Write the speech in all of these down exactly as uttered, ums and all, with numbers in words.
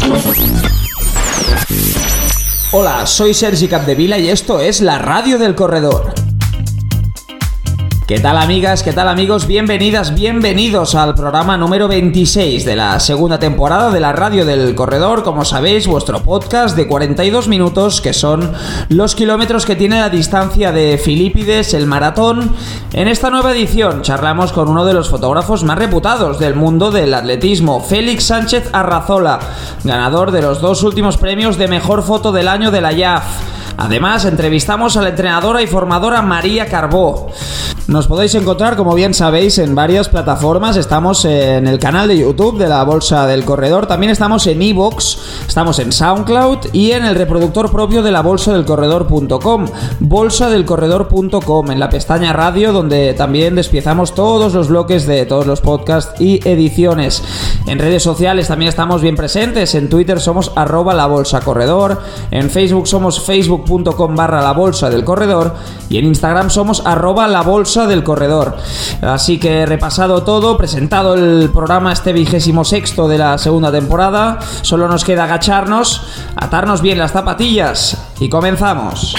Hola, soy Sergi Capdevila y esto es la Radio del Corredor. ¿Qué tal, amigas? ¿Qué tal, amigos? Bienvenidas, bienvenidos al programa número veintiséis de la segunda temporada de la Radio del Corredor. Como sabéis, vuestro podcast de cuarenta y dos minutos, que son los kilómetros que tiene la distancia de Filípides, el maratón. En esta nueva edición charlamos con uno de los fotógrafos más reputados del mundo del atletismo, Félix Sánchez Arrazola, ganador de los dos últimos premios de Mejor Foto del Año de la I A F. Además, entrevistamos a la entrenadora y formadora María Carbó. Nos podéis encontrar, como bien sabéis, en varias plataformas. Estamos en el canal de YouTube de la Bolsa del Corredor. También estamos en iVoox, estamos en SoundCloud y en el reproductor propio de la bolsa del corredor punto com, bolsa del corredor punto com, en la pestaña radio, donde también despiezamos todos los bloques de todos los podcasts y ediciones. En redes sociales también estamos bien presentes. En Twitter somos arroba la bolsa corredor, en Facebook somos facebook punto com barra la bolsa del corredor y en Instagram somos arroba la bolsa del corredor. Así que repasado todo, presentado el programa este vigésimo sexto de la segunda temporada, solo nos queda agacharnos, atarnos bien las zapatillas y comenzamos.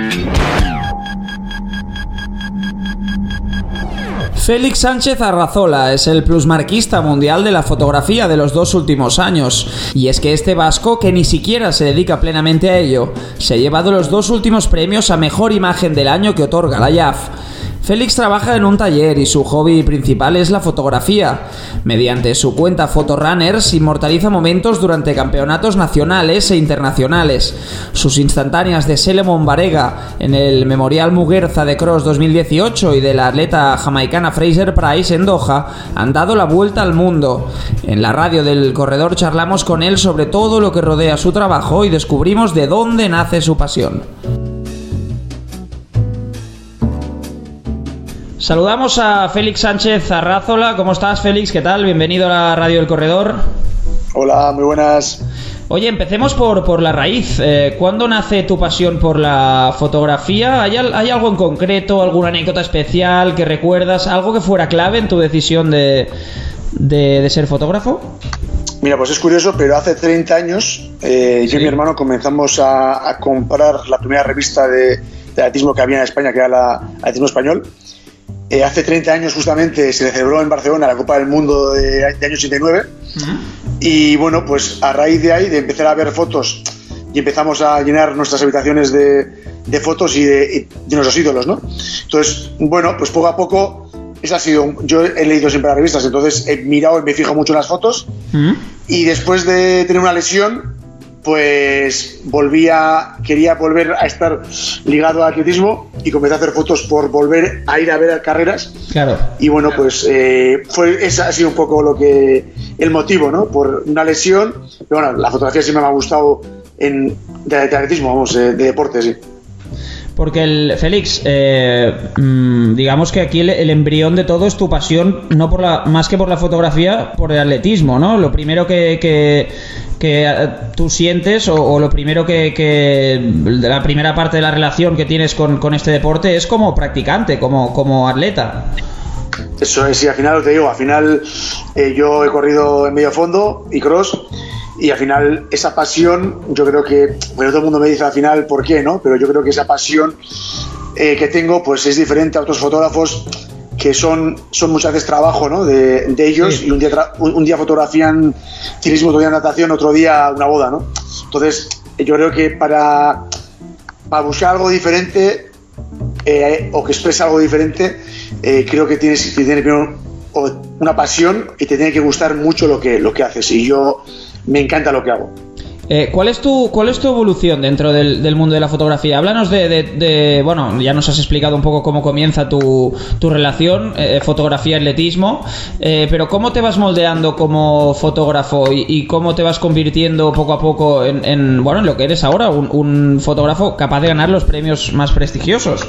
Félix Sánchez Arrazola es el plusmarquista mundial de la fotografía de los dos últimos años, y es que este vasco, que ni siquiera se dedica plenamente a ello, se ha llevado los dos últimos premios a mejor imagen del año que otorga la I A F. Félix trabaja en un taller y su hobby principal es la fotografía. Mediante su cuenta Photorunners inmortaliza momentos durante campeonatos nacionales e internacionales. Sus instantáneas de Selemon Barega en el Memorial Muguerza de Cross dos mil dieciocho y de la atleta jamaicana Fraser Price en Doha han dado la vuelta al mundo. En la Radio del Corredor charlamos con él sobre todo lo que rodea su trabajo y descubrimos de dónde nace su pasión. Saludamos a Félix Sánchez Arrazola. ¿Cómo estás, Félix? ¿Qué tal? Bienvenido a la Radio del Corredor. Hola, muy buenas. Oye, empecemos por, por la raíz. Eh, ¿Cuándo nace tu pasión por la fotografía? ¿Hay, ¿Hay algo en concreto, alguna anécdota especial que recuerdas? ¿Algo que fuera clave en tu decisión de, de, de ser fotógrafo? Mira, pues es curioso, pero hace treinta años eh, yo ¿Sí? y mi hermano comenzamos a, a comprar la primera revista de, de atletismo que había en España, que era la Atletismo Español. Eh, hace treinta años justamente se celebró en Barcelona la Copa del Mundo de, de año ochenta y nueve. Uh-huh. Y bueno, pues a raíz de ahí, de empezar a ver fotos, y empezamos a llenar nuestras habitaciones de, de fotos y de, de nuestros ídolos, ¿no? Entonces, bueno, pues poco a poco, esa ha sido, yo he leído siempre las revistas, entonces he mirado y me fijo mucho en las fotos. Uh-huh. Y después de tener una lesión, pues volví a, quería volver a estar ligado al atletismo y comencé a hacer fotos por volver a ir a ver carreras. Claro. Y bueno, pues eh, fue, ese ha sido un poco lo que, el motivo, ¿no? Por una lesión, pero bueno, la fotografía siempre me ha gustado en, de, de atletismo, vamos, de, de deporte, sí. Porque el Félix, eh, digamos que aquí el, el embrión de todo es tu pasión, no por la, más que por la fotografía, por el atletismo, ¿no? Lo primero que, que, que tú sientes o, o lo primero que, que la primera parte de la relación que tienes con, con este deporte es como practicante, como, como atleta. Eso es, y al final te digo, al final eh, yo he corrido en medio fondo y cross. Y al final esa pasión, yo creo que, bueno, todo el mundo me dice al final por qué, ¿no? Pero yo creo que esa pasión eh, que tengo, pues es diferente a otros fotógrafos que son, son muchas veces trabajo, ¿no? De, de ellos, sí. Y un día, tra- un, un día fotografían ciclismo, otro día natación, otro día una boda, ¿no? Entonces, yo creo que para, para buscar algo diferente eh, o que expresa algo diferente, eh, creo que tienes que tener primero una pasión y te tiene que gustar mucho lo que, lo que haces. Y yo me encanta lo que hago. Eh, ¿cuál es tu cuál es tu evolución dentro del, del mundo de la fotografía? Háblanos de, de, de... Bueno, ya nos has explicado un poco cómo comienza tu, tu relación, eh, fotografía-atletismo, eh, pero ¿cómo te vas moldeando como fotógrafo y, y cómo te vas convirtiendo poco a poco en, en, bueno, en lo que eres ahora, un, un fotógrafo capaz de ganar los premios más prestigiosos?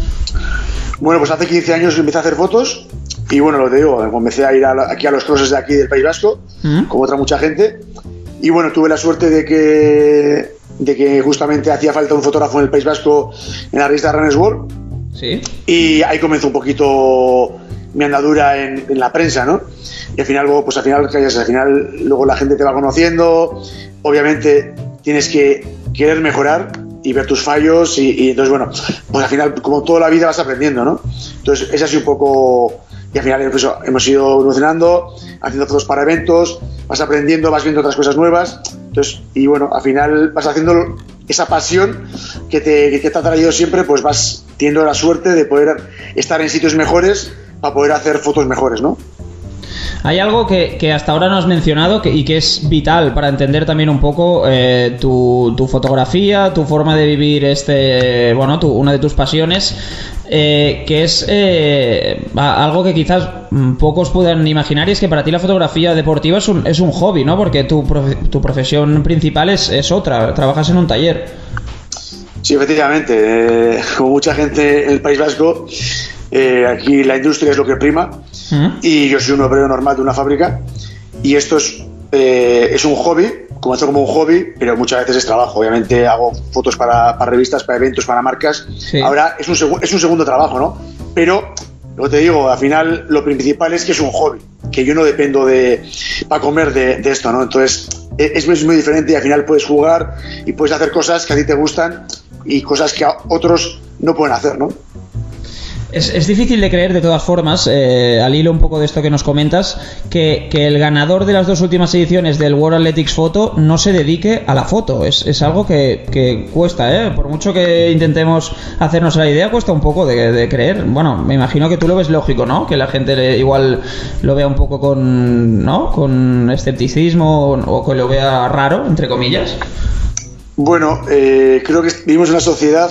Bueno, pues hace quince años empecé a hacer fotos y bueno, lo te digo, comencé a ir a la, aquí a los crosses de aquí del País Vasco, ¿Mm? Como otra mucha gente. Y bueno, tuve la suerte de que, de que justamente hacía falta un fotógrafo en el País Vasco en la revista Runner's World. Sí. Y ahí comenzó un poquito mi andadura en, en la prensa, ¿no? Y al final, luego, pues al final, al final, luego la gente te va conociendo, obviamente tienes que querer mejorar y ver tus fallos y, y entonces, bueno, pues al final, como toda la vida vas aprendiendo, ¿no? Entonces, es así un poco... Y al final pues, hemos ido evolucionando, haciendo fotos para eventos, vas aprendiendo, vas viendo otras cosas nuevas. Entonces, y bueno, al final vas haciendo esa pasión que te, que te ha traído siempre, pues vas teniendo la suerte de poder estar en sitios mejores para poder hacer fotos mejores, ¿no? Hay algo que, que hasta ahora no has mencionado que, y que es vital para entender también un poco eh, tu, tu fotografía, tu forma de vivir, este, bueno, tu, una de tus pasiones, eh, que es eh, algo que quizás pocos puedan imaginar, y es que para ti la fotografía deportiva es un, es un hobby, ¿no? Porque tu, profe, tu profesión principal es, es otra, trabajas en un taller. Sí, efectivamente. Eh, como mucha gente en el País Vasco, eh, aquí la industria es lo que prima. ¿Mm? Y yo soy un obrero normal de una fábrica y esto es, eh, es un hobby, comenzó como un hobby, pero muchas veces es trabajo. Obviamente hago fotos para, para revistas, para eventos, para marcas. Sí. Ahora es un, segu- es un segundo trabajo, ¿no? Pero, lo que te digo, al final lo principal es que es un hobby, que yo no dependo de para comer de, de esto, ¿no? Entonces es, es muy diferente y al final puedes jugar y puedes hacer cosas que a ti te gustan y cosas que a otros no pueden hacer, ¿no? Es, es difícil de creer, de todas formas, eh, al hilo un poco de esto que nos comentas, que, que el ganador de las dos últimas ediciones del World Athletics Photo no se dedique a la foto. Es, es algo que, que cuesta, ¿eh? Por mucho que intentemos hacernos la idea, cuesta un poco de, de creer. Bueno, me imagino que tú lo ves lógico, ¿no? Que la gente le, igual lo vea un poco con, ¿no? con escepticismo o, o que lo vea raro, entre comillas. Bueno, eh, creo que vivimos en una sociedad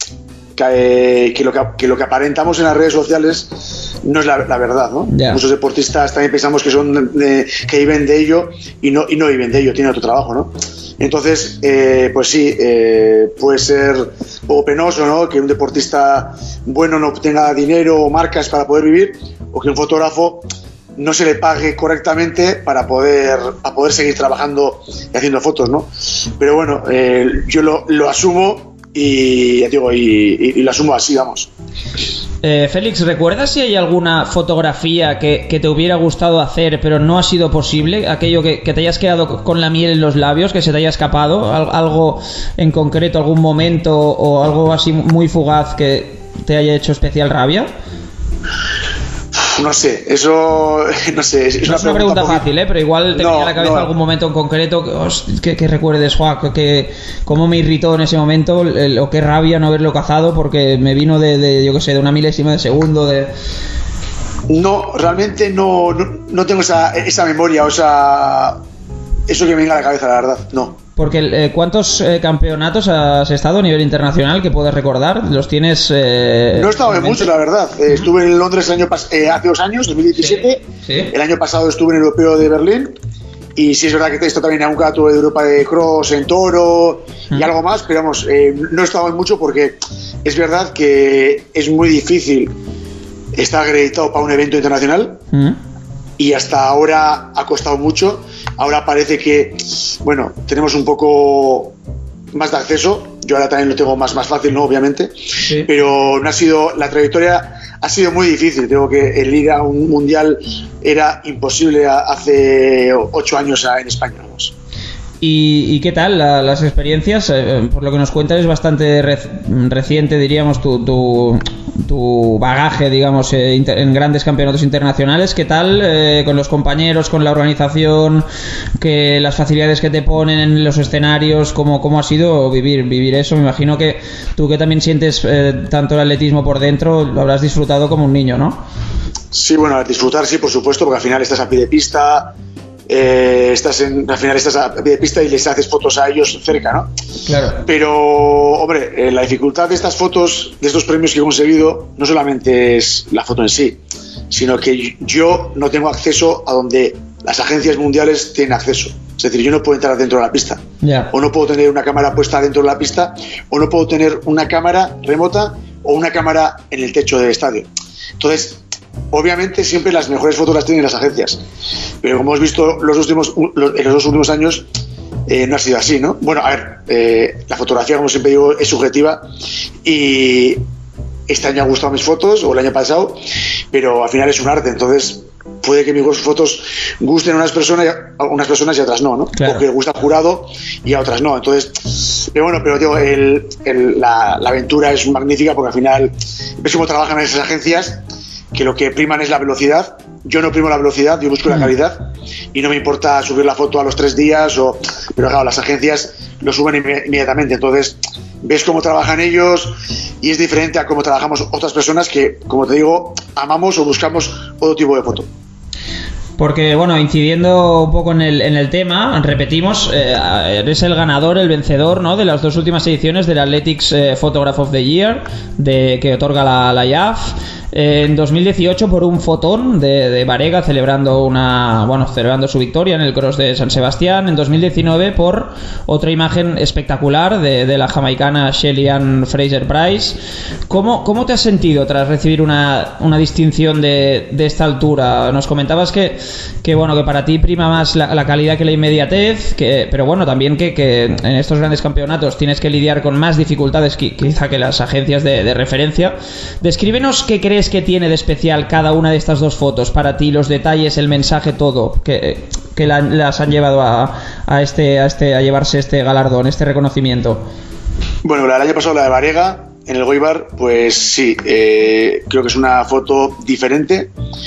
Que, que, lo que, que lo que aparentamos en las redes sociales no es la, la verdad, ¿no? Yeah. Muchos deportistas también pensamos que son de, que viven de ello y no, y no viven de ello, tienen otro trabajo, ¿no? Entonces, eh, pues sí, eh, puede ser un poco penoso, ¿no? Que un deportista bueno no tenga dinero o marcas para poder vivir, o que un fotógrafo no se le pague correctamente para poder, para poder seguir trabajando y haciendo fotos, ¿no? Pero bueno, eh, yo lo, lo asumo y, digo, y, y, y lo asumo así, vamos. Eh, Félix, ¿recuerdas si hay alguna fotografía que, que te hubiera gustado hacer pero no ha sido posible? Aquello que, que te hayas quedado con la miel en los labios, que se te haya escapado, algo en concreto, algún momento o algo así muy fugaz que te haya hecho especial rabia. No sé, eso no sé. Es no una es una pregunta, pregunta fácil, ¿eh? Pero igual te no, venía a la cabeza no. algún momento en concreto que, que, que recuerdes, Juan, que cómo me irritó en ese momento el, o qué rabia no haberlo cazado porque me vino de, de yo qué sé, de una milésima de segundo. De... No, realmente no, no, no tengo esa, esa memoria, o sea, eso que me venga a la cabeza, la verdad, no. Porque eh, ¿cuántos eh, campeonatos has estado a nivel internacional que puedes recordar? ¿Los tienes? Eh, no he estado en muchos, la verdad. Eh, estuve en Londres el año pas- eh, hace dos años, dos mil diecisiete. Sí, sí. El año pasado estuve en el Europeo de Berlín. Y sí es verdad que he estado también en un campeonato de Europa de cross, en toro y mm. algo más, pero vamos, eh, no he estado en mucho porque es verdad que es muy difícil estar acreditado para un evento internacional. Mm. Y hasta ahora ha costado mucho. Ahora parece que, bueno, tenemos un poco más de acceso. Yo ahora también lo tengo más, más fácil, ¿no? Obviamente. Sí. Pero no ha sido, la trayectoria ha sido muy difícil. Tengo que el ir a un mundial era imposible hace ocho años en España, vamos. ¿Y, y qué tal la, las experiencias? Eh, por lo que nos cuentas es bastante re, reciente, diríamos, tu, tu, tu bagaje, digamos, eh, inter, en grandes campeonatos internacionales. ¿Qué tal eh, con los compañeros, con la organización, que las facilidades que te ponen en los escenarios? ¿Cómo, cómo ha sido vivir, vivir eso? Me imagino que tú, que también sientes eh, tanto el atletismo por dentro, lo habrás disfrutado como un niño, ¿no? Sí, bueno, disfrutar sí, por supuesto, porque al final estás a pie de pista. Eh, estás en, al final estás a pie de pista y les haces fotos a ellos cerca, ¿no? Claro. Pero, hombre, eh, la dificultad de estas fotos, de estos premios que he conseguido, no solamente es la foto en sí, sino que yo no tengo acceso a donde las agencias mundiales tienen acceso. Es decir, yo no puedo entrar dentro de la pista. Yeah. O no puedo tener una cámara puesta dentro de la pista, o no puedo tener una cámara remota o una cámara en el techo del estadio. Entonces, obviamente siempre las mejores fotos las tienen las agencias, pero como hemos visto los últimos, los, en los dos últimos años eh, no ha sido así, ¿no? Bueno, a ver, eh, la fotografía, como siempre digo, es subjetiva y este año han gustado mis fotos o el año pasado, pero al final es un arte, entonces puede que mis fotos gusten a unas personas, a unas personas y a otras no, ¿no? Claro. O que gusta al jurado y a otras no. Entonces, pero bueno, pero digo, el, el, la, la aventura es magnífica porque al final ves cómo trabajan esas agencias, que lo que priman es la velocidad. Yo no primo la velocidad, yo busco la calidad y no me importa subir la foto a los tres días, o, pero claro, las agencias lo suben inmediatamente. Entonces, ves cómo trabajan ellos y es diferente a cómo trabajamos otras personas que, como te digo, amamos o buscamos otro tipo de foto. Porque, bueno, incidiendo un poco en el, en el tema, repetimos, eh, eres el ganador, el vencedor, ¿no?, de las dos últimas ediciones del Athletics eh, Photograph of the Year de, que otorga la, la I A F. Eh, en dos mil dieciocho por un fotón de, de Varega celebrando una bueno celebrando su victoria en el Cross de San Sebastián. En dos mil diecinueve por otra imagen espectacular de, de la jamaicana Shelly Ann Fraser Price. ¿Cómo, cómo te has sentido tras recibir una, una distinción de, de esta altura? Nos comentabas que, que bueno que para ti prima más la, la calidad que la inmediatez, que, pero bueno, también que, que en estos grandes campeonatos tienes que lidiar con más dificultades que, quizá que las agencias de, de referencia. Descríbenos qué crees que tiene de especial cada una de estas dos fotos para ti, los detalles, el mensaje, todo que, que la, las han llevado a, a este a este a llevarse este galardón, este reconocimiento. Bueno, el año pasado la de Varega en el Goibar, pues sí, eh, creo que es una foto diferente.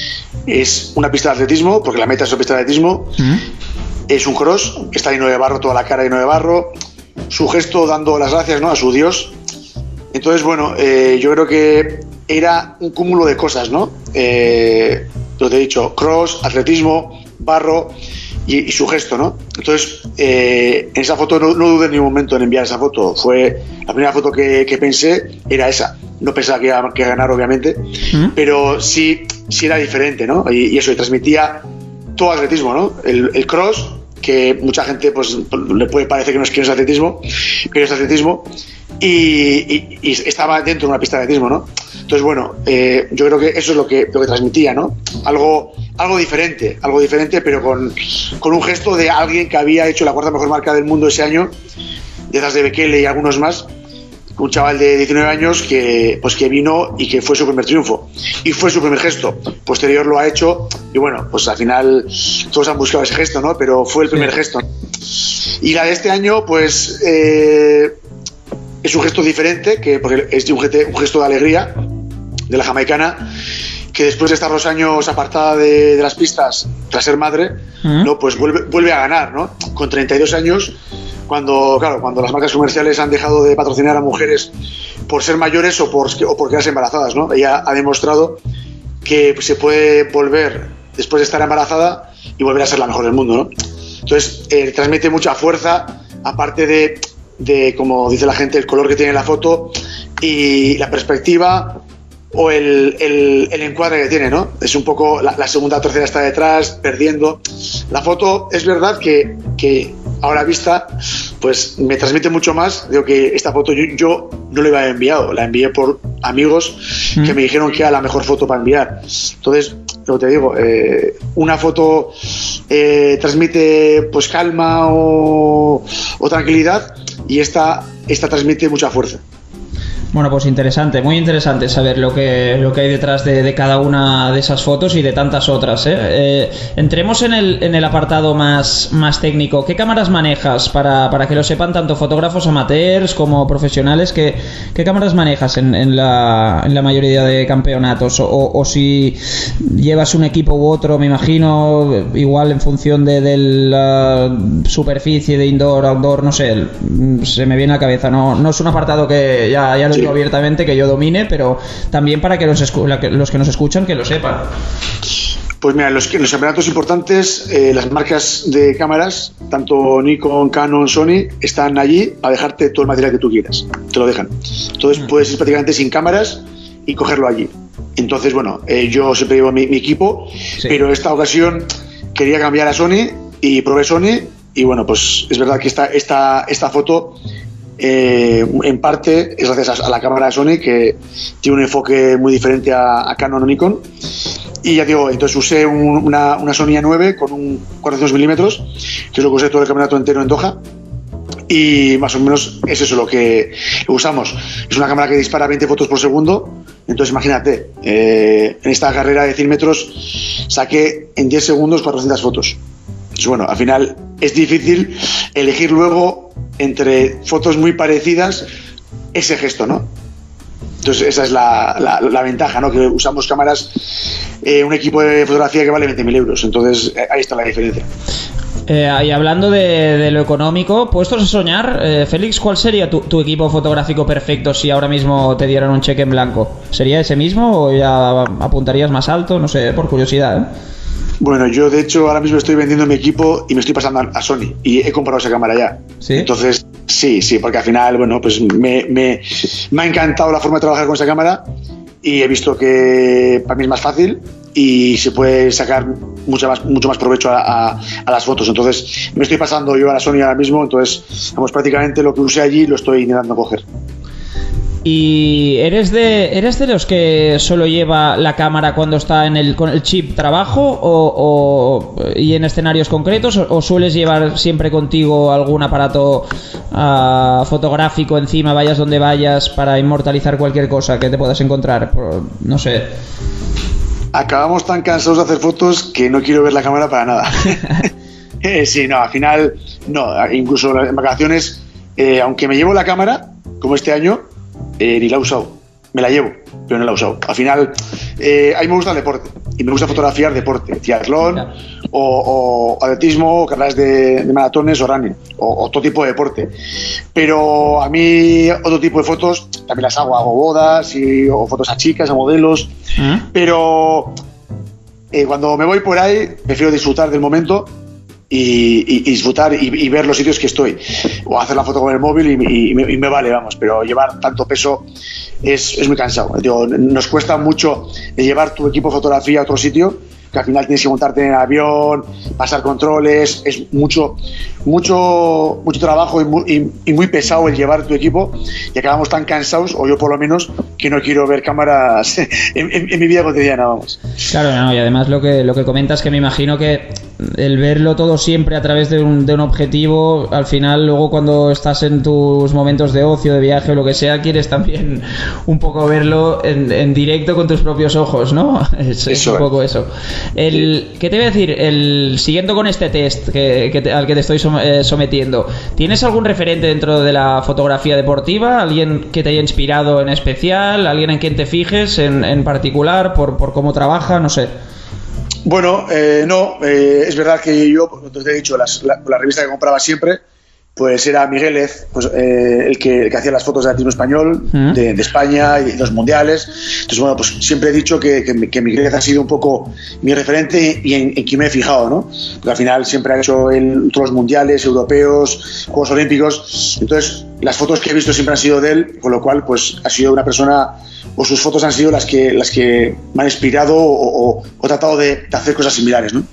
Es una pista de atletismo, porque la meta es una pista de atletismo. ¿Mm? Es un cross, está lleno de barro, toda la cara lleno de barro. Su gesto dando las gracias, ¿no?, a su Dios. Entonces, bueno, eh, yo creo que era un cúmulo de cosas, ¿no? Eh, lo te he dicho, cross, atletismo, barro y, y su gesto, ¿no? Entonces, eh, en esa foto no, no dudé en ningún momento en enviar esa foto. Fue la primera foto que, que pensé, era esa. No pensaba que iba, que iba a ganar, obviamente, ¿Mm? pero sí, sí era diferente, ¿no? Y, y eso, y transmitía todo atletismo, ¿no? El, el cross, que mucha gente pues le puede parecer que no es, que no es atletismo, pero es atletismo. Y, y, y estaba dentro de una pista de atletismo, ¿no? Entonces, bueno, eh, yo creo que eso es lo que, lo que transmitía, ¿no? Algo, algo diferente, algo diferente, pero con, con un gesto de alguien que había hecho la cuarta mejor marca del mundo ese año, detrás de Bekele y algunos más, un chaval de diecinueve años que, pues que vino y que fue su primer triunfo. Y fue su primer gesto. Posterior lo ha hecho y bueno, pues al final todos han buscado ese gesto, ¿no? Pero fue el primer sí. gesto. Y la de este año, pues... Eh, es un gesto diferente, que, porque es un gesto, un gesto de alegría de la jamaicana, que después de estar dos años apartada de, de las pistas tras ser madre, uh-huh. no, pues vuelve, vuelve a ganar, ¿no? Con treinta y dos años, cuando, claro, cuando las marcas comerciales han dejado de patrocinar a mujeres por ser mayores o por, o por quedarse embarazadas, ¿no? Ella ha demostrado que se puede volver después de estar embarazada y volver a ser la mejor del mundo, ¿no? Entonces, eh, transmite mucha fuerza, aparte de de, como dice la gente, el color que tiene la foto y la perspectiva o el, el, el encuadre que tiene, ¿no? Es un poco, la, la segunda o tercera está detrás, perdiendo. La foto, es verdad que, que ahora vista, pues me transmite mucho más. Digo que esta foto yo, yo no la había enviado, la envié por amigos mm. que me dijeron que era la mejor foto para enviar. Entonces, lo que te digo, eh, una foto eh, transmite pues calma o, o tranquilidad, y esta, esta transmite mucha fuerza. Bueno, pues interesante, muy interesante saber lo que, lo que hay detrás de, de cada una de esas fotos y de tantas otras, ¿eh? Eh, entremos en el, en el apartado más, más técnico. ¿Qué cámaras manejas? Para, para que lo sepan tanto fotógrafos amateurs como profesionales. ¿Qué, qué cámaras manejas en, en, la, en la mayoría de campeonatos? O, o si llevas un equipo u otro, me imagino, igual en función de, de la superficie, de indoor, outdoor, no sé, se me viene a la cabeza. No, no es un apartado que ya, ya lo sí. abiertamente que yo domine, pero también para que los, escu- los que nos escuchan que lo sepan. Pues mira, los, los campeonatos importantes, eh, las marcas de cámaras, tanto Nikon, Canon, Sony, están allí para dejarte todo el material que tú quieras, te lo dejan. Entonces mm. puedes ir prácticamente sin cámaras y cogerlo allí. Entonces, bueno, eh, yo siempre llevo mi, mi equipo, sí. pero esta ocasión quería cambiar a Sony y probé Sony, y bueno, pues es verdad que esta, esta, esta foto Eh, en parte es gracias a la cámara de Sony, que tiene un enfoque muy diferente a, a Canon o Nikon, y ya digo, entonces usé un, una, una Sony A nueve con un cuatrocientos milímetros, que es lo que usé todo el campeonato entero en Doha, y más o menos es eso lo que usamos. Es una cámara que dispara veinte fotos por segundo, Entonces imagínate, eh, en esta carrera de cien metros saqué en diez segundos cuatrocientas fotos. Entonces, bueno, al final es difícil elegir luego entre fotos muy parecidas ese gesto, ¿no? Entonces esa es la, la, la ventaja, ¿no? Que usamos cámaras, eh, un equipo de fotografía que vale veinte mil euros, entonces eh, ahí está la diferencia. Eh, y hablando de, de lo económico, puestos a soñar, eh, Félix, ¿cuál sería tu, tu equipo fotográfico perfecto si ahora mismo te dieran un cheque en blanco? ¿Sería ese mismo o ya apuntarías más alto? No sé, por curiosidad, ¿eh? Bueno, yo de hecho ahora mismo estoy vendiendo mi equipo y me estoy pasando a Sony y he comprado esa cámara ya. ¿Sí? Entonces, sí, sí, porque al final, bueno, pues me, me, me ha encantado la forma de trabajar con esa cámara y he visto que para mí es más fácil y se puede sacar mucho más, mucho más provecho a, a, a las fotos. Entonces, me estoy pasando yo a la Sony ahora mismo, entonces, vamos, prácticamente lo que usé allí lo estoy intentando coger. ¿Y eres de eres de los que solo lleva la cámara cuando está en el con el chip trabajo o, o y en escenarios concretos o, o sueles llevar siempre contigo algún aparato uh, fotográfico encima, vayas donde vayas, para inmortalizar cualquier cosa que te puedas encontrar? Por, no sé. Acabamos tan cansados de hacer fotos que no quiero ver la cámara para nada. eh, sí, no, al final no, incluso en vacaciones, eh, aunque me llevo la cámara, como este año, Eh, ni la he usado, me la llevo, pero no la he usado. Al final, eh, a mí me gusta el deporte y me gusta fotografiar deporte, triatlón o, o atletismo, o carreras de, de maratones o running, o, o todo tipo de deporte. Pero a mí otro tipo de fotos también las hago, hago bodas y, o fotos a chicas, a modelos, ¿eh? Pero eh, cuando me voy por ahí prefiero disfrutar del momento. Y, y, y disfrutar y, y ver los sitios que estoy o hacer la foto con el móvil y, y, y, me, y me vale, vamos, pero llevar tanto peso es, es muy cansado. Digo, nos cuesta mucho llevar tu equipo de fotografía a otro sitio, que al final tienes que montarte en el avión, pasar controles, es mucho mucho mucho trabajo y muy, y, y muy pesado el llevar tu equipo y acabamos tan cansados, o yo por lo menos, que no quiero ver cámaras en, en, en mi vida cotidiana, vamos. Claro, no, y además lo que, lo que comentas, que me imagino que el verlo todo siempre a través de un, de un objetivo, al final luego cuando estás en tus momentos de ocio, de viaje o lo que sea, quieres también un poco verlo en, en directo con tus propios ojos, ¿no? Es, es un poco eso. El, ¿Qué te voy a decir? El, siguiendo con este test que, que te, al que te estoy som, eh, sometiendo, ¿tienes algún referente dentro de la fotografía deportiva? ¿Alguien que te haya inspirado en especial? ¿Alguien en quien te fijes en, en particular por, por cómo trabaja? No sé. Bueno, eh, no, eh, es verdad que yo, como te he dicho, las, la, la revista que compraba siempre, pues era Miguélez, pues, eh, el, que, el que hacía las fotos de atletismo español, ¿Mm? de, de España y de los mundiales. Entonces, bueno, pues siempre he dicho que, que, que Miguélez ha sido un poco mi referente y en, en quien me he fijado, ¿no? Porque al final siempre ha hecho el, todos los mundiales, europeos, Juegos Olímpicos. Entonces, las fotos que he visto siempre han sido de él, con lo cual, pues ha sido una persona, o sus fotos han sido las que, las que me han inspirado o, o, o tratado de, de hacer cosas similares, ¿no?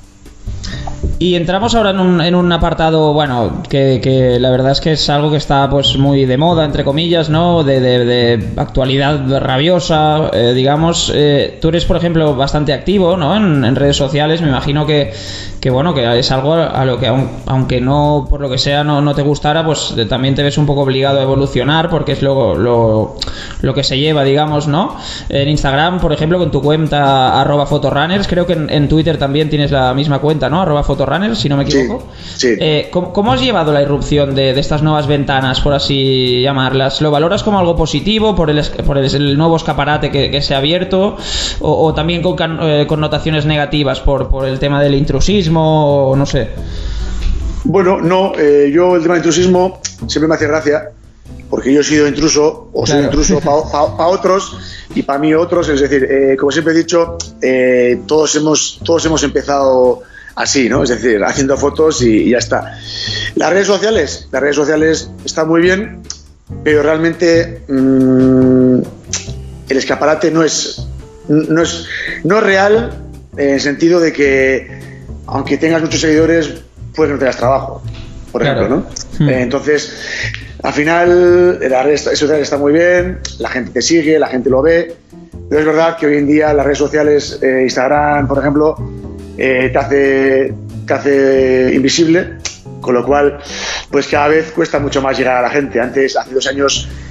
Y entramos ahora en un, en un apartado, bueno, que, que la verdad es que es algo que está pues muy de moda, entre comillas, ¿no? De, de, de actualidad rabiosa, eh, digamos. Eh, tú eres, por ejemplo, bastante activo, ¿no? En, en redes sociales. Me imagino que, que bueno, que es algo a lo que, aunque no, por lo que sea, no, no te gustara, pues también te ves un poco obligado a evolucionar, porque es lo, lo, lo que se lleva, digamos, ¿no? En Instagram, por ejemplo, con tu cuenta arroba fotorunners, creo que en, en Twitter también tienes la misma cuenta, ¿no? Arroba fotorunners, si no me equivoco. Sí, sí. Eh, ¿cómo, ¿Cómo has llevado la irrupción de, de estas nuevas ventanas, por así llamarlas? ¿Lo valoras como algo positivo por el, por el, el nuevo escaparate que, que se ha abierto? ¿O, o también con can, eh, connotaciones negativas por, por el tema del intrusismo? O no sé. Bueno, no, eh, yo el tema del intrusismo siempre me hace gracia, porque yo he sido intruso, o soy claro. intruso para pa, pa otros y para mí otros. Es decir, eh, como siempre he dicho, eh, todos hemos todos hemos empezado así, ¿no? Es decir, haciendo fotos y, y ya está. Las redes sociales, las redes sociales están muy bien, pero realmente mmm, el escaparate no es, no es, no es real en el sentido de que, aunque tengas muchos seguidores, pues no tengas trabajo, por ejemplo, claro. ¿no? Hmm. Eh, entonces, al final, las redes sociales están muy bien, la gente te sigue, la gente lo ve, pero es verdad que hoy en día las redes sociales, eh, Instagram, por ejemplo, Eh, te hace, te hace invisible, con lo cual pues cada vez cuesta mucho más llegar a la gente. Antes, hace dos años,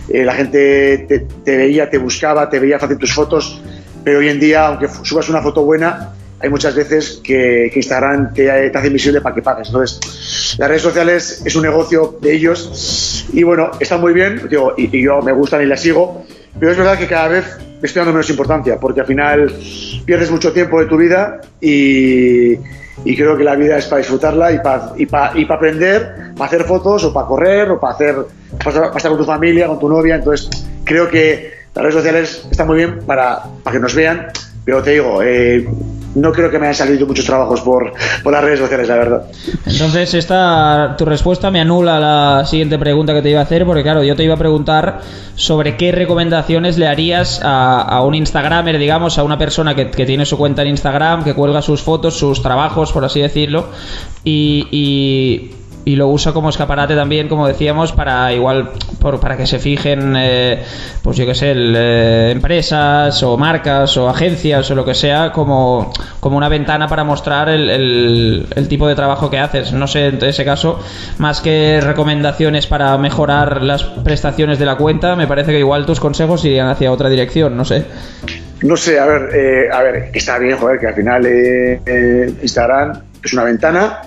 eh, la gente te, te veía, te buscaba, te veía fácil tus fotos, pero hoy en día, aunque subas una foto buena, hay muchas veces que, que Instagram te, te hace invisible para que pagues. Entonces, las redes sociales es un negocio de ellos y bueno, están muy bien, digo, y, y yo me gustan y las sigo, pero es verdad que cada vez le estoy dando menos importancia, porque al final pierdes mucho tiempo de tu vida y, y creo que la vida es para disfrutarla y para y pa, y pa aprender, para hacer fotos o para correr o para, hacer, para estar con tu familia, con tu novia. Entonces, creo que las redes sociales están muy bien para, para que nos vean, pero te digo, eh, no creo que me hayan salido muchos trabajos por, por las redes sociales, la verdad. Entonces, esta tu respuesta me anula la siguiente pregunta que te iba a hacer, porque claro, yo te iba a preguntar sobre qué recomendaciones le harías a, a un Instagramer, digamos, a una persona que, que tiene su cuenta en Instagram, que cuelga sus fotos, sus trabajos, por así decirlo, y... y y lo usa como escaparate también, como decíamos, para igual por, para que se fijen, eh, pues yo qué sé, el, eh, empresas o marcas o agencias o lo que sea, como, como una ventana para mostrar el, el, el tipo de trabajo que haces. No sé, en ese caso, más que recomendaciones para mejorar las prestaciones de la cuenta, me parece que igual tus consejos irían hacia otra dirección, no sé. No sé, a ver, eh, a ver, que está bien, joder, que al final eh, eh, Instagram es una ventana,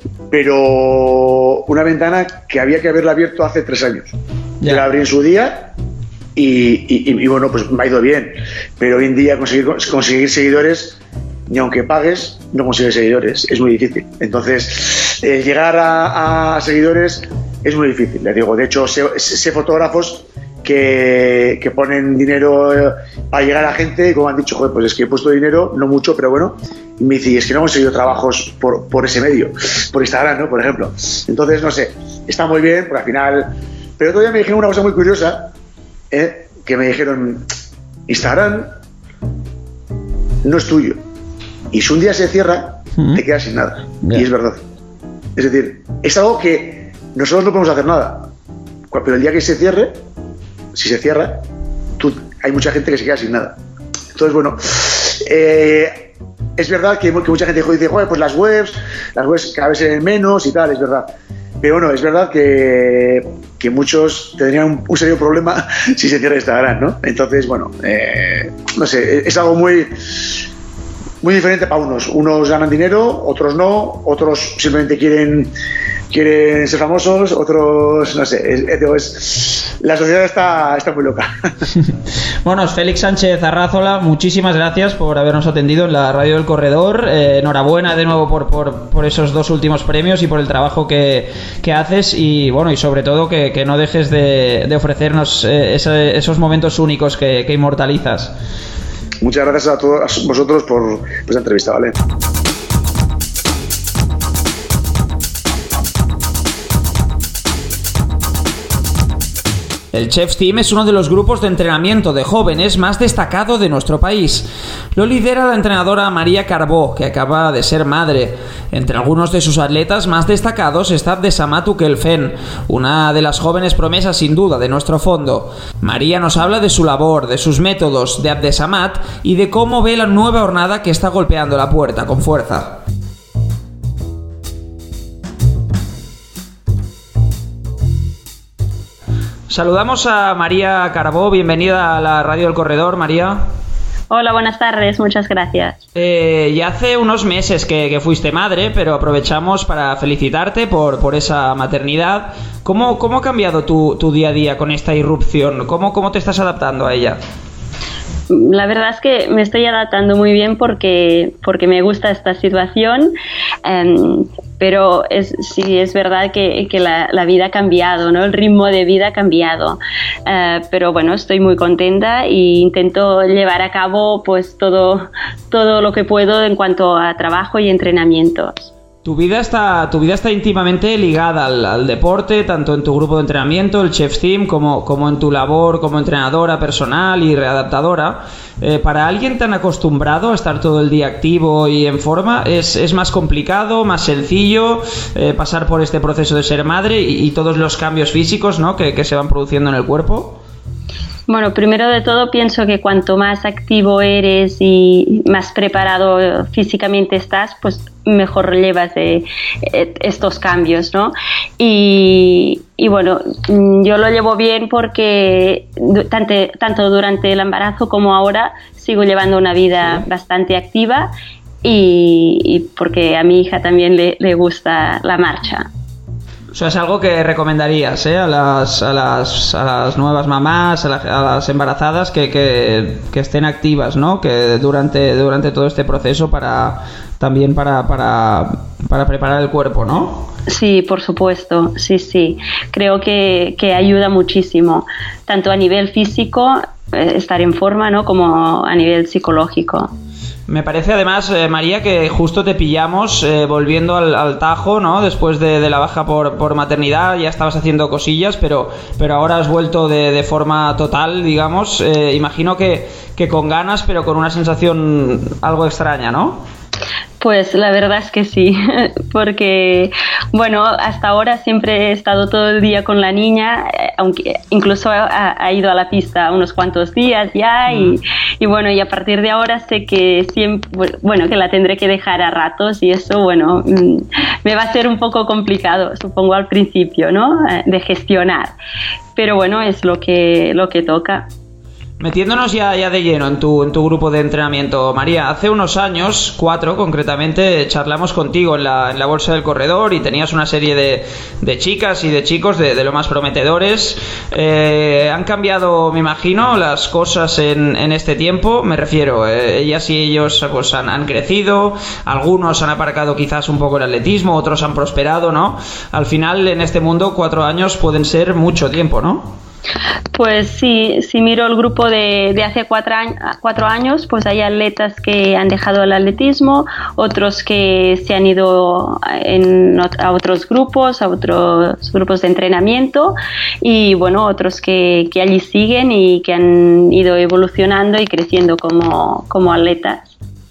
pero una ventana que había que haberla abierto hace tres años. Ya. Yo la abrí en su día y, y, y bueno, pues me ha ido bien, pero hoy en día conseguir, conseguir seguidores, ni aunque pagues, no consigues seguidores, es muy difícil. Entonces, eh, llegar a, a seguidores es muy difícil, les digo. De hecho, sé, sé fotógrafos Que, que ponen dinero para llegar a la gente y como han dicho, joder, pues es que he puesto dinero, no mucho, pero bueno, y me dice, es que no he conseguido trabajos por, por ese medio, por Instagram, ¿no? Por ejemplo. Entonces, no sé, está muy bien, porque al final... Pero todavía me dijeron una cosa muy curiosa, ¿eh? Que me dijeron, Instagram no es tuyo, y si un día se cierra, mm-hmm. te quedas sin nada. Yeah. Y es verdad. Es decir, es algo que nosotros no podemos hacer nada, pero el día que se cierre, si se cierra, tú, hay mucha gente que se queda sin nada. Entonces, bueno, eh, es verdad que, que mucha gente dice, joder, pues las webs, las webs cada vez se ven menos y tal, es verdad. Pero bueno, es verdad que, que muchos tendrían un, un serio problema si se cierra Instagram, ¿no? Entonces, bueno, eh, no sé, es algo muy, muy diferente para unos. Unos ganan dinero, otros no, otros simplemente quieren... quieren ser famosos, otros, no sé, es, es, la sociedad está, está muy loca. Bueno, Félix Sánchez Arrazola, muchísimas gracias por habernos atendido en la Radio del Corredor. Eh, enhorabuena de nuevo por, por, por esos dos últimos premios y por el trabajo que, que haces y bueno, y sobre todo que, que no dejes de, de ofrecernos eh, ese, esos momentos únicos que, que inmortalizas. Muchas gracias a todos vosotros por, por esta entrevista, ¿vale? El Chef's Team es uno de los grupos de entrenamiento de jóvenes más destacado de nuestro país. Lo lidera la entrenadora María Carbó, que acaba de ser madre. Entre algunos de sus atletas más destacados está Abdesamat Ukelfen, una de las jóvenes promesas sin duda de nuestro fondo. María nos habla de su labor, de sus métodos, de Abdesamat y de cómo ve la nueva jornada que está golpeando la puerta con fuerza. Saludamos a María Carbó, bienvenida a la Radio del Corredor, María. Hola, buenas tardes, muchas gracias. Eh, ya hace unos meses que, que fuiste madre, pero aprovechamos para felicitarte por, por esa maternidad. ¿Cómo, cómo ha cambiado tu, tu día a día con esta irrupción? ¿Cómo, cómo te estás adaptando a ella? La verdad es que me estoy adaptando muy bien porque, porque me gusta esta situación, um, pero es, sí es verdad que, que la, la vida ha cambiado, ¿no? El ritmo de vida ha cambiado, uh, pero bueno, estoy muy contenta e intento llevar a cabo pues todo, todo lo que puedo en cuanto a trabajo y entrenamientos. Tu vida está, tu vida está íntimamente ligada al, al deporte, tanto en tu grupo de entrenamiento, el Chef's Team, como, como en tu labor como entrenadora personal y readaptadora. Eh, para alguien tan acostumbrado a estar todo el día activo y en forma, ¿es, es más complicado, más sencillo eh, pasar por este proceso de ser madre y, y todos los cambios físicos, ¿no?, que, que se van produciendo en el cuerpo? Bueno, primero de todo pienso que cuanto más activo eres y más preparado físicamente estás, pues mejor llevas de estos cambios, ¿no? Y, y bueno, yo lo llevo bien porque tanto, tanto durante el embarazo como ahora sigo llevando una vida sí. bastante activa y, y porque a mi hija también le, le gusta la marcha. O sea, es algo que recomendarías, ¿eh? a, las, a, las, a las nuevas mamás, a, la, a las embarazadas que, que, que estén activas, ¿no? Que durante, durante todo este proceso para también para, para, para preparar el cuerpo, ¿no? Sí, por supuesto, sí, sí. Creo que, que ayuda muchísimo, tanto a nivel físico, eh, estar en forma, ¿no? Como a nivel psicológico. Me parece además, eh, María, que justo te pillamos eh, volviendo al, al Tajo, ¿no? Después de, de la baja por, por maternidad, ya estabas haciendo cosillas, pero, pero ahora has vuelto de, de forma total, digamos. Eh, imagino que, que con ganas, pero con una sensación algo extraña, ¿no? Pues la verdad es que sí, porque bueno, hasta ahora siempre he estado todo el día con la niña, aunque incluso ha, ha ido a la pista unos cuantos días ya y, y bueno, y a partir de ahora sé que siempre, bueno, que la tendré que dejar a ratos y eso, bueno, me va a ser un poco complicado, supongo al principio, ¿no? De gestionar, pero bueno, es lo que, lo que toca. Metiéndonos ya, ya de lleno en tu, en tu grupo de entrenamiento, María, hace unos años, cuatro concretamente, charlamos contigo en la, en la Bolsa del Corredor y tenías una serie de, de chicas y de chicos de, de lo más prometedores. Eh, han cambiado, me imagino, las cosas en, en este tiempo, me refiero, eh, ellas y ellos pues, han, han crecido, algunos han aparcado quizás un poco el atletismo, otros han prosperado, ¿no? Al final, en este mundo, cuatro años pueden ser mucho tiempo, ¿no? Pues sí, si miro el grupo de, de hace cuatro años, cuatro años, pues hay atletas que han dejado el atletismo, otros que se han ido en, a otros grupos, a otros grupos de entrenamiento y bueno, otros que, que allí siguen y que han ido evolucionando y creciendo como, como atletas.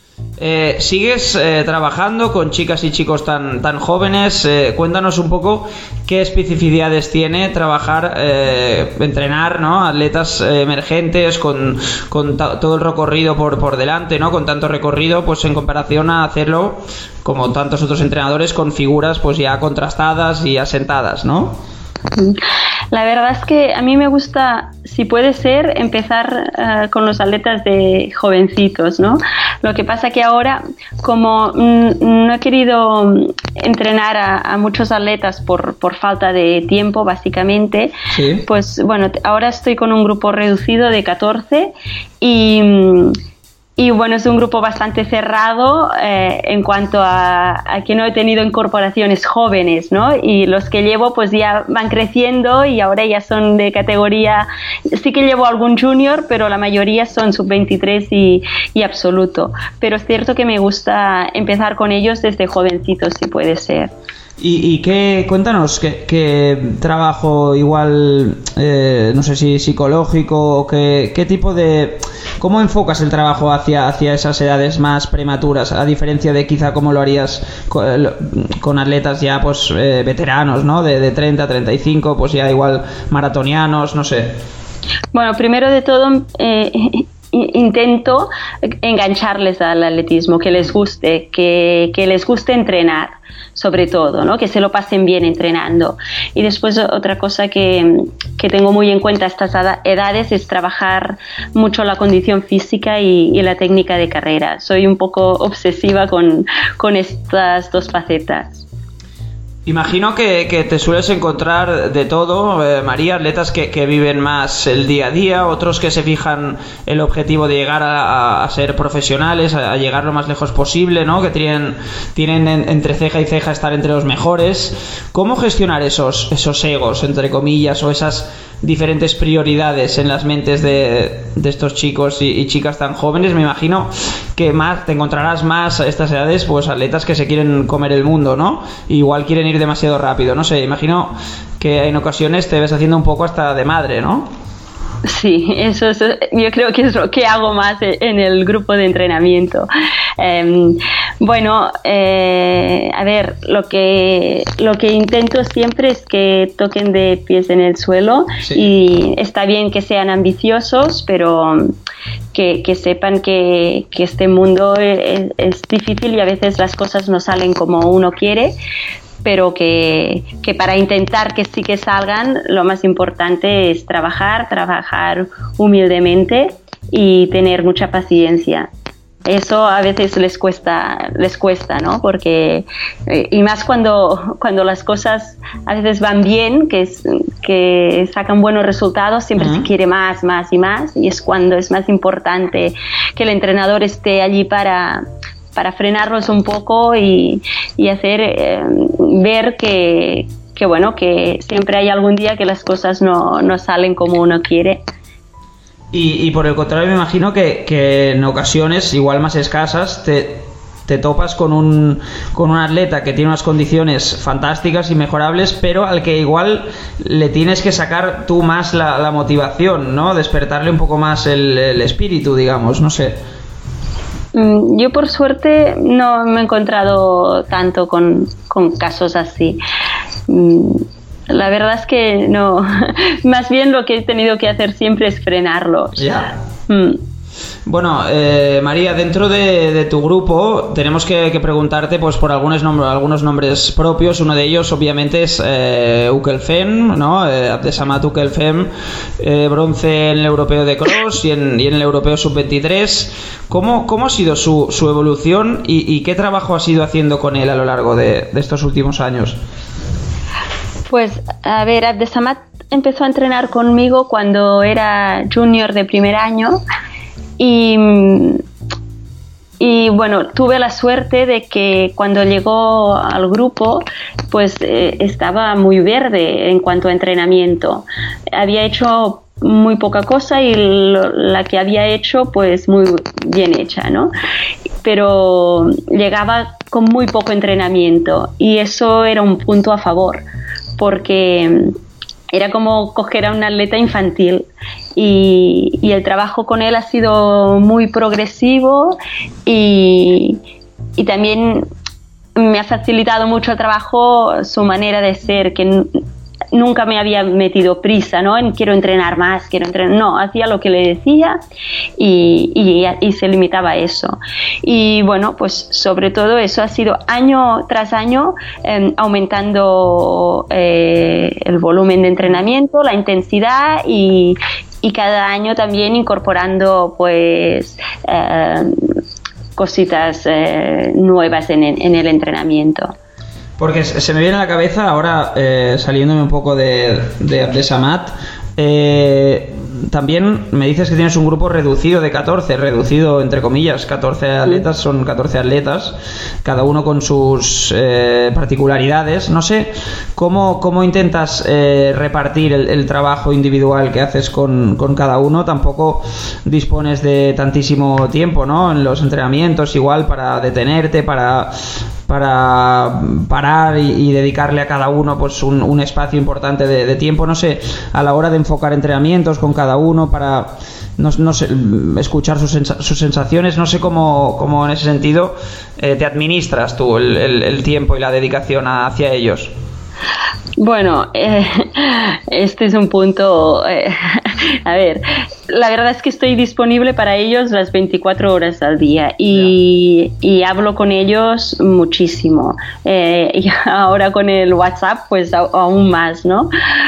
Eh, ¿Sigues eh, trabajando con chicas y chicos tan, tan jóvenes? Eh, cuéntanos un poco qué especificidades tiene trabajar, eh, entrenar, ¿no? Atletas eh, emergentes con, con ta- todo el recorrido por, por delante, ¿no? Con tanto recorrido, pues en comparación a hacerlo como tantos otros entrenadores con figuras pues ya contrastadas y asentadas, ¿no? La verdad es que a mí me gusta, si puede ser, empezar uh, con los atletas de jovencitos, ¿no? Lo que pasa que ahora, como mm, no he querido entrenar a, a muchos atletas por, por falta de tiempo, básicamente, sí. Pues bueno, ahora estoy con un grupo reducido de catorce y... Y bueno, es un grupo bastante cerrado eh, en cuanto a, a que no he tenido incorporaciones jóvenes, ¿no? Y los que llevo pues ya van creciendo y ahora ya son de categoría, sí que llevo algún junior, pero la mayoría son sub veintitrés y, y absoluto. Pero es cierto que me gusta empezar con ellos desde jovencitos, si puede ser. ¿Y, y qué, cuéntanos, qué, qué trabajo igual, eh, no sé si psicológico, o qué, qué tipo de... ¿Cómo enfocas el trabajo hacia, hacia esas edades más prematuras, a diferencia de quizá cómo lo harías con, con atletas ya pues eh, veteranos, ¿no? De, de treinta, treinta y cinco, pues ya igual maratonianos, no sé. Bueno, primero de todo... Eh... intento engancharles al atletismo, que les guste, que, que les guste entrenar, sobre todo, ¿no? Que se lo pasen bien entrenando. Y después otra cosa que, que tengo muy en cuenta a estas edades es trabajar mucho la condición física y, y la técnica de carrera. Soy un poco obsesiva con, con estas dos facetas. Imagino que, que te sueles encontrar de todo, eh, María, atletas que, que viven más el día a día, otros que se fijan el objetivo de llegar a, a ser profesionales, a, a llegar lo más lejos posible, ¿no? Que tienen, tienen en, entre ceja y ceja estar entre los mejores. ¿Cómo gestionar esos, esos egos, entre comillas, o esas diferentes prioridades en las mentes de, de estos chicos y, y chicas tan jóvenes? Me imagino que más te encontrarás más a estas edades, pues atletas que se quieren comer el mundo, ¿no? Igual quieren ir demasiado rápido, no sé, imagino que en ocasiones te ves haciendo un poco hasta de madre, ¿no? Sí, eso es, yo creo que es lo que hago más en el grupo de entrenamiento. Eh, bueno, eh, a ver, lo que, lo que intento siempre es que toquen de pies en el suelo, sí. Y está bien que sean ambiciosos, pero que, que sepan que, que este mundo es, es difícil y a veces las cosas no salen como uno quiere. pero que, que para intentar que sí que salgan, lo más importante es trabajar, trabajar humildemente y tener mucha paciencia. Eso a veces les cuesta, les cuesta, ¿no? Porque, eh, y más cuando, cuando las cosas a veces van bien, que, es, que sacan buenos resultados, siempre uh-huh. se quiere más, más y más, y es cuando es más importante que el entrenador esté allí para, para frenarlos un poco y, y hacer eh, ver que, que, bueno, que siempre hay algún día que las cosas no, no salen como uno quiere. Y, y por el contrario, me imagino que, que en ocasiones, igual más escasas, te, te topas con un, con un atleta que tiene unas condiciones fantásticas y mejorables, pero al que igual le tienes que sacar tú más la, la motivación, ¿no? Despertarle un poco más el, el espíritu, digamos, no sé. Yo por suerte no me he encontrado tanto con, con casos así. La verdad es que no, más bien lo que he tenido que hacer siempre es frenarlos. Ya. Mm. Bueno, eh, María, dentro de, de tu grupo tenemos que, que preguntarte pues por algunos nombres, algunos nombres propios. Uno de ellos obviamente es eh, Ukelfem, ¿no? Eh, Abdesamat Ukelfem, eh, bronce en el europeo de cross y en, y en el europeo sub veintitrés. ¿Cómo, cómo ha sido su, su evolución y, y qué trabajo has ido haciendo con él a lo largo de, de estos últimos años? Pues, a ver, Abdesamat empezó a entrenar conmigo cuando era junior de primer año y, y bueno, tuve la suerte de que cuando llegó al grupo, pues eh, estaba muy verde en cuanto a entrenamiento. Había hecho muy poca cosa y lo, la que había hecho, pues muy bien hecha, ¿no? Pero llegaba con muy poco entrenamiento y eso era un punto a favor, porque era como coger a un atleta infantil y, y el trabajo con él ha sido muy progresivo y, y también me ha facilitado mucho el trabajo su manera de ser, que nunca me había metido prisa, ¿no? En quiero entrenar más, quiero entrenar. No, hacía lo que le decía y, y, y se limitaba a eso. Y bueno, pues sobre todo eso ha sido año tras año eh, aumentando eh, el volumen de entrenamiento, la intensidad y, y cada año también incorporando pues eh, cositas eh, nuevas en, en el entrenamiento. Porque se me viene a la cabeza ahora, eh, saliéndome un poco de, de Abdesamat, eh, también me dices que tienes un grupo reducido de catorce, reducido entre comillas, catorce atletas, son catorce atletas, cada uno con sus eh, particularidades. No sé cómo, cómo intentas eh, repartir el, el trabajo individual que haces con, con cada uno. Tampoco dispones de tantísimo tiempo, ¿no? En los entrenamientos, igual para detenerte, para... para parar y, y dedicarle a cada uno pues un, un espacio importante de, de tiempo, no sé, a la hora de enfocar entrenamientos con cada uno para no, no sé, escuchar sus, sus sensaciones, no sé cómo, cómo en ese sentido eh, te administras tú el, el, el tiempo y la dedicación a, hacia ellos. Bueno, eh, este es un punto, eh, a ver, la verdad es que estoy disponible para ellos las veinticuatro horas al día y, yeah. y hablo con ellos muchísimo. Eh, y ahora con el WhatsApp, pues a, aún más, ¿no?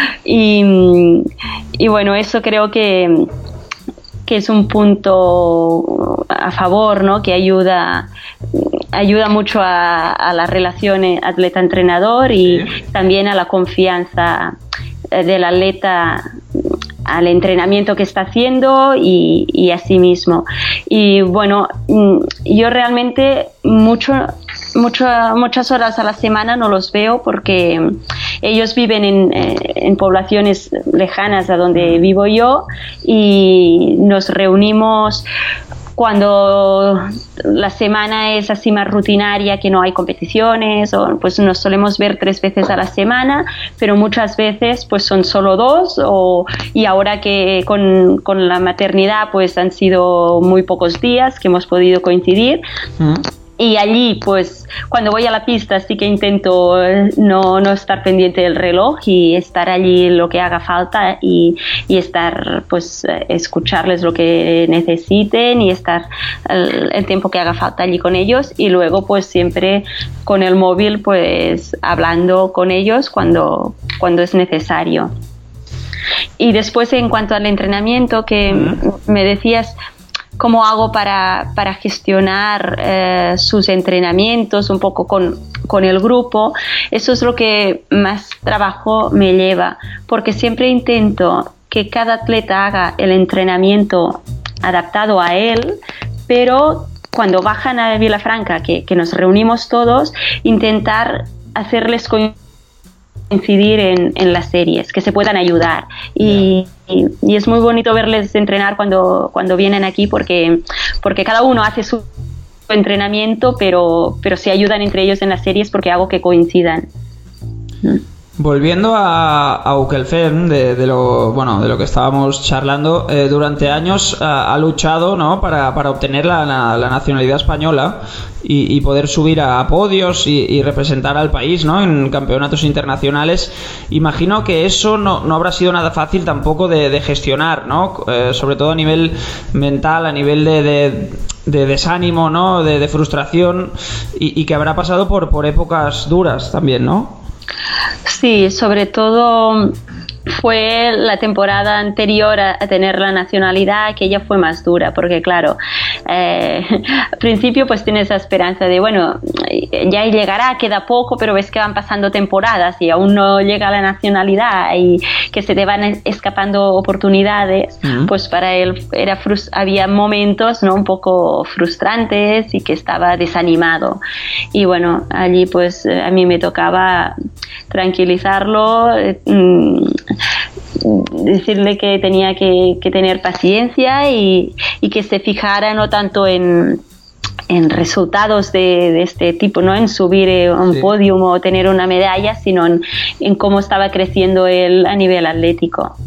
Y, y bueno, eso creo que... que es un punto a favor, ¿no? Que ayuda ayuda mucho a, a la relación atleta-entrenador y sí. también a la confianza del atleta al entrenamiento que está haciendo y, y a sí mismo. Y bueno, yo realmente mucho, mucho, muchas horas a la semana no los veo porque ellos viven en, en poblaciones lejanas a donde vivo yo y nos reunimos cuando la semana es así más rutinaria, que no hay competiciones, o pues nos solemos ver tres veces a la semana, pero muchas veces pues son solo dos, o, y ahora que con, con la maternidad pues han sido muy pocos días que hemos podido coincidir. ¿Mm? y allí, pues, cuando voy a la pista sí que intento no, no estar pendiente del reloj y estar allí lo que haga falta y, y estar, pues, escucharles lo que necesiten y estar el, el tiempo que haga falta allí con ellos, y luego, pues, siempre con el móvil, pues, hablando con ellos cuando, cuando es necesario. Y después, en cuanto al entrenamiento, que uh-huh. me decías, ¿cómo hago para, para gestionar eh, sus entrenamientos un poco con, con el grupo? Eso es lo que más trabajo me lleva, porque siempre intento que cada atleta haga el entrenamiento adaptado a él, pero cuando bajan a Vilafranca, que, que nos reunimos todos, intentar hacerles coincidir coincidir en, en las series, que se puedan ayudar, y, y, y es muy bonito verles entrenar cuando, cuando vienen aquí, porque, porque cada uno hace su entrenamiento, pero, pero se ayudan entre ellos en las series porque hago que coincidan. Volviendo a, a Ukelfen, de, de lo bueno de lo que estábamos charlando, eh, durante años ha, ha luchado, ¿no?, para, para obtener la, la, la nacionalidad española y, y poder subir a podios y, y representar al país, ¿no?, en campeonatos internacionales. Imagino que eso no, no habrá sido nada fácil tampoco de, de gestionar, ¿no?, eh, sobre todo a nivel mental, a nivel de, de, de desánimo, ¿no?, de, de frustración, y, y que habrá pasado por, por épocas duras también, ¿no? Sí, sobre todo fue la temporada anterior a, a tener la nacionalidad, que ella fue más dura, porque claro, eh, al principio pues tienes esa esperanza de, bueno, ya llegará, queda poco, pero ves que van pasando temporadas y aún no llega la nacionalidad y que se te van escapando oportunidades. Uh-huh. Pues para él era frust- había momentos, ¿no?, un poco frustrantes y que estaba desanimado, y bueno, allí pues a mí me tocaba tranquilizarlo, eh, decirle que tenía que, que tener paciencia y, y que se fijara no tanto en, en resultados de, de este tipo, no en subir a un sí. podium o tener una medalla, sino en, en cómo estaba creciendo él a nivel atlético.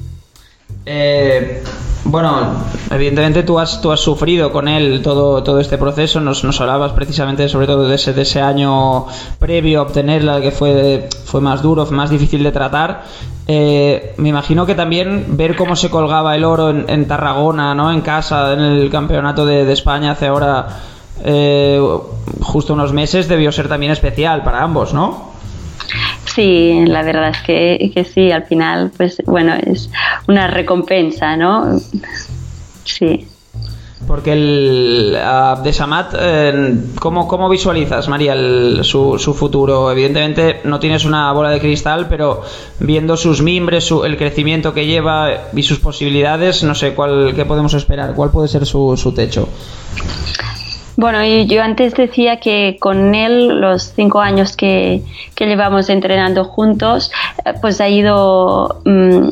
Eh, bueno, evidentemente tú has, tú has sufrido con él todo, todo este proceso. Nos, nos hablabas precisamente sobre todo de ese, de ese año previo a obtenerla, que fue, fue más duro, más difícil de tratar. Eh, me imagino que también ver cómo se colgaba el oro en, en Tarragona, ¿no?, en casa, en el campeonato de, de España hace ahora eh, justo unos meses, debió ser también especial para ambos, ¿no? Sí, la verdad es que, que sí, al final, pues bueno, es una recompensa, ¿no? Sí. Porque el uh, de Samat, eh, ¿cómo, ¿cómo visualizas, María, el, su, su futuro? Evidentemente no tienes una bola de cristal, pero viendo sus mimbres, su, el crecimiento que lleva y sus posibilidades, no sé cuál, qué podemos esperar, cuál puede ser su, su techo. Bueno, yo antes decía que con él, los cinco años que, que llevamos entrenando juntos, pues ha ido mmm,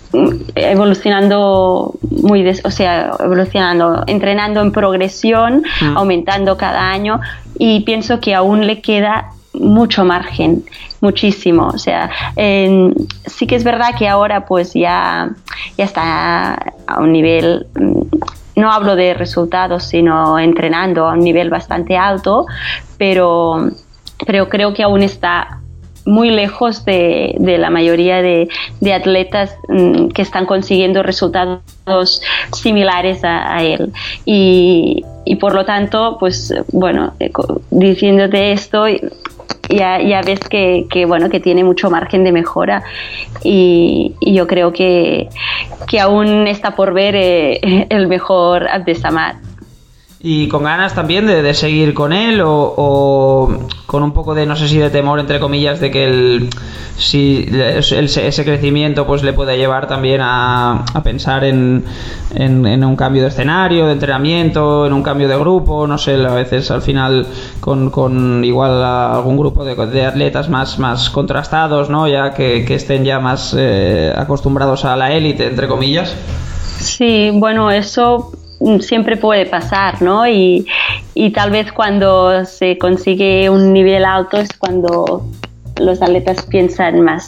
evolucionando muy, des, o sea, evolucionando, entrenando en progresión, mm. aumentando cada año, y pienso que aún le queda mucho margen, muchísimo. O sea, eh, sí que es verdad que ahora pues ya, ya está a un nivel... No hablo de resultados, sino entrenando a un nivel bastante alto, pero, pero creo que aún está muy lejos de, de la mayoría de, de atletas mmm, que están consiguiendo resultados similares a, a él. Y, y por lo tanto, pues bueno, diciéndote esto, ya, ya ves que, que, bueno, que tiene mucho margen de mejora, y, y yo creo que, que aún está por ver eh, el mejor Abdesamad. ¿Y con ganas también de, de seguir con él o, o con un poco de, no sé si de temor, entre comillas, de que el, si el, ese crecimiento pues le pueda llevar también a, a pensar en, en, en un cambio de escenario, de entrenamiento, en un cambio de grupo? No sé, a veces al final con, con igual algún grupo de, de atletas más, más contrastados, ¿no?, ya que, que estén ya más eh, acostumbrados a la élite, entre comillas. Sí, bueno, eso siempre puede pasar, ¿no? Y, y tal vez cuando se consigue un nivel alto es cuando los atletas piensan más,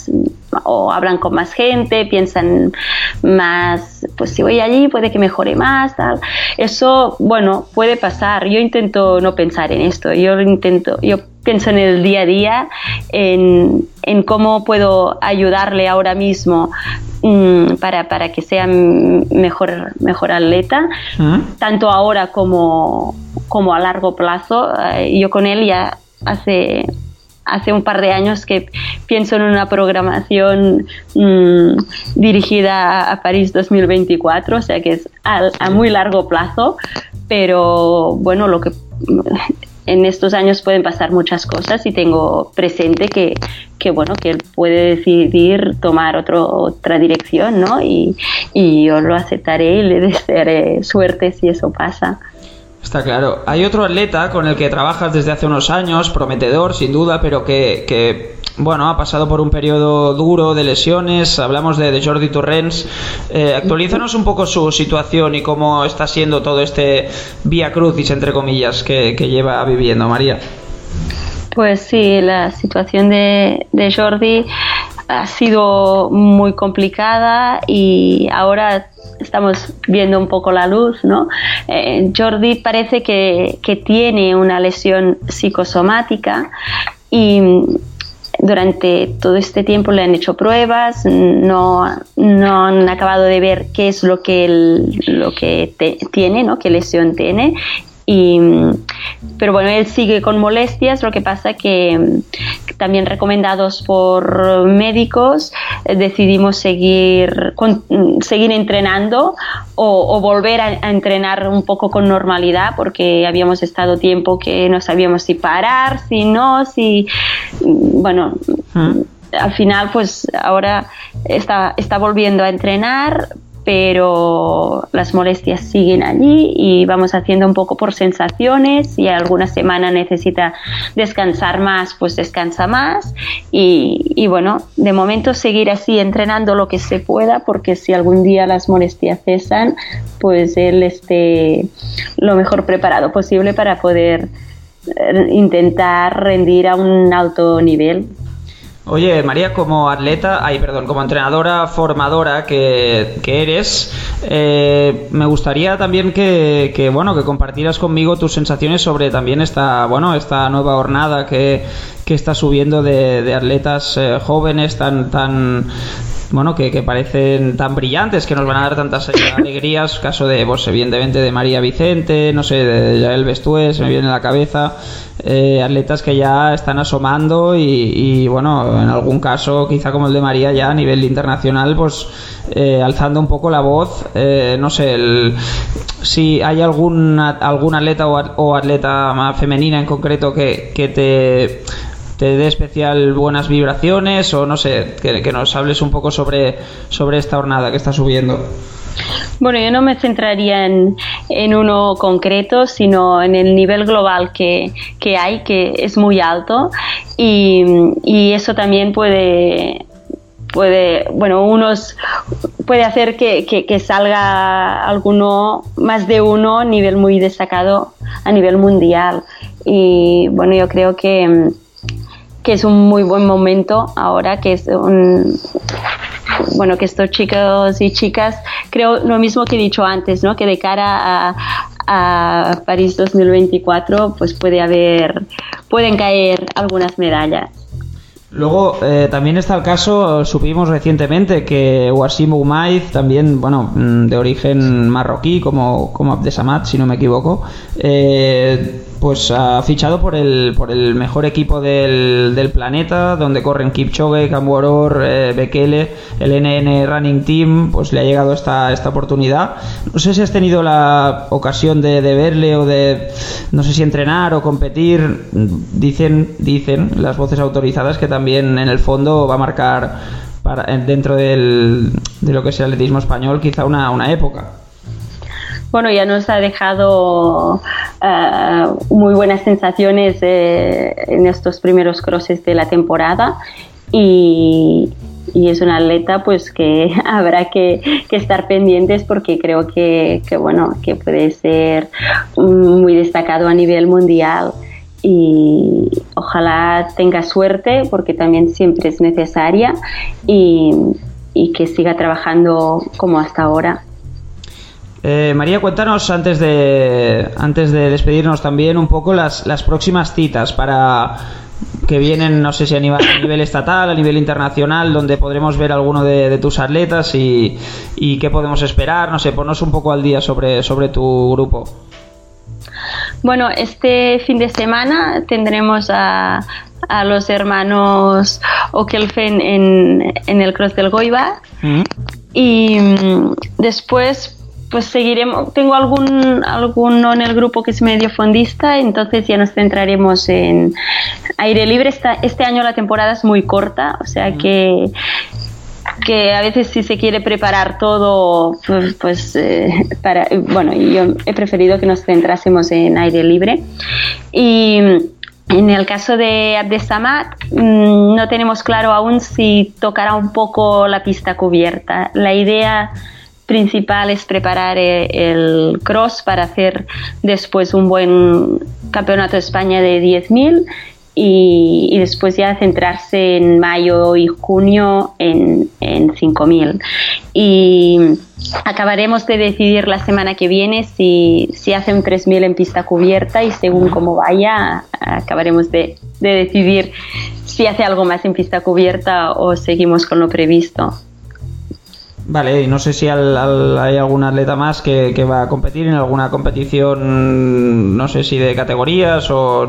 o hablan con más gente, piensan más, pues si voy allí puede que mejore más, tal. Eso, bueno, puede pasar. Yo intento no pensar en esto, yo intento, yo pienso en el día a día, en, en cómo puedo ayudarle ahora mismo mmm, para, para que sea mejor, mejor atleta, ¿Mm? tanto ahora como, como a largo plazo. Uh, yo con él ya hace... Hace un par de años que pienso en una programación mmm, dirigida a París dos mil veinticuatro, o sea que es a, a muy largo plazo, pero bueno, lo que en estos años pueden pasar muchas cosas y tengo presente que, que bueno, que él puede decidir tomar otro, otra dirección, ¿no? Y, y yo lo aceptaré y le desearé suerte si eso pasa. Está claro. Hay otro atleta con el que trabajas desde hace unos años, prometedor sin duda, pero que, que bueno, ha pasado por un periodo duro de lesiones. Hablamos de, de Jordi Torrents. Eh, actualízanos un poco su situación y cómo está siendo todo este vía crucis, entre comillas, que, que lleva viviendo, María. Pues sí, la situación de, de Jordi ha sido muy complicada y ahora estamos viendo un poco la luz, ¿no? Eh, Jordi parece que, que tiene una lesión psicosomática y durante todo este tiempo le han hecho pruebas, no, no han acabado de ver qué es lo que, él, lo que te, tiene, ¿no? Qué lesión tiene. Y, pero bueno, él sigue con molestias, lo que pasa que también recomendados por médicos decidimos seguir, con, seguir entrenando o, o volver a, a entrenar un poco con normalidad porque habíamos estado tiempo que no sabíamos si parar, si no, si... Bueno, ¿Mm? Al final pues ahora está, está volviendo a entrenar, pero las molestias siguen allí y vamos haciendo un poco por sensaciones. Si alguna semana necesita descansar más, pues descansa más y, y bueno, de momento seguir así entrenando lo que se pueda, porque si algún día las molestias cesan, pues él esté lo mejor preparado posible para poder intentar rendir a un alto nivel. Oye, María, como atleta, ay, perdón, como entrenadora, formadora que, que eres, eh, me gustaría también que, que, bueno, que compartieras conmigo tus sensaciones sobre también esta, bueno, esta nueva jornada que, que está subiendo de, de atletas eh, jóvenes tan, tan, bueno, que, que parecen tan brillantes, que nos van a dar tantas alegrías. Caso de, pues, evidentemente, de María Vicente, no sé, de Yael Bestué, se me viene a la cabeza. Eh, atletas que ya están asomando y, y bueno, en algún caso quizá como el de María ya a nivel internacional, pues eh, alzando un poco la voz. Eh, no sé el, si hay algún, algún atleta o, o atleta femenina en concreto que, que te te dé especial buenas vibraciones, o no sé, que, que nos hables un poco sobre, sobre esta jornada que está subiendo. Bueno, yo no me centraría en, en uno concreto, sino en el nivel global que, que hay, que es muy alto, y, y eso también puede, puede, bueno, unos puede hacer que, que, que salga alguno, más de uno, a nivel muy destacado a nivel mundial. Y bueno, yo creo que, que es un muy buen momento ahora, que es un... Bueno, que estos chicos y chicas, creo lo mismo que he dicho antes, ¿no? Que de cara a, a París dos mil veinticuatro, pues puede haber, pueden caer algunas medallas. Luego eh, también está el caso, supimos recientemente que Wassim Oumaid, también, bueno, de origen marroquí, como, como Abdesamad, si no me equivoco, eh, pues ha fichado por el por el mejor equipo del, del planeta, donde corren Kipchoge, Kamworor, eh, Bekele, el N N Running Team. Pues le ha llegado esta, esta oportunidad. No sé si has tenido la ocasión de, de verle o de, no sé si entrenar o competir. Dicen, dicen las voces autorizadas que también en el fondo va a marcar para, dentro del, de lo que es el atletismo español quizá una, una época. Bueno, ya nos ha dejado uh, muy buenas sensaciones eh, en estos primeros crosses de la temporada, y, y es un atleta pues que habrá que, que estar pendientes, porque creo que, que bueno, que puede ser muy destacado a nivel mundial. y ojalá tenga suerte porque también siempre es necesaria y, y que siga trabajando como hasta ahora. Eh, María, cuéntanos antes de antes de despedirnos también un poco las, las próximas citas para que vienen, no sé si a nivel, a nivel estatal, a nivel internacional, donde podremos ver alguno de, de tus atletas y, y qué podemos esperar, no sé, ponnos un poco al día sobre, sobre tu grupo. Bueno, este fin de semana tendremos a, a los hermanos Okelfen en, en el Cross del Goiba. ¿Mm? Y um, después pues seguiremos, tengo algún alguno en el grupo que es medio fondista, entonces ya nos centraremos en aire libre. Esta, este año la temporada es muy corta, o sea que que a veces si se quiere preparar todo, pues, pues eh, para, bueno, yo he preferido que nos centrásemos en aire libre. Y en el caso de Abdesamad, mmm, no tenemos claro aún si tocará un poco la pista cubierta. La idea principal es preparar el cross para hacer después un buen campeonato de España de diez mil y, y después ya centrarse en mayo y junio en, en cinco mil. Y acabaremos de decidir la semana que viene si, si hacen tres mil en pista cubierta y según cómo vaya acabaremos de, de decidir si hace algo más en pista cubierta o seguimos con lo previsto. Vale, y no sé si al, al, hay algún atleta más que, que va a competir en alguna competición, no sé si de categorías o...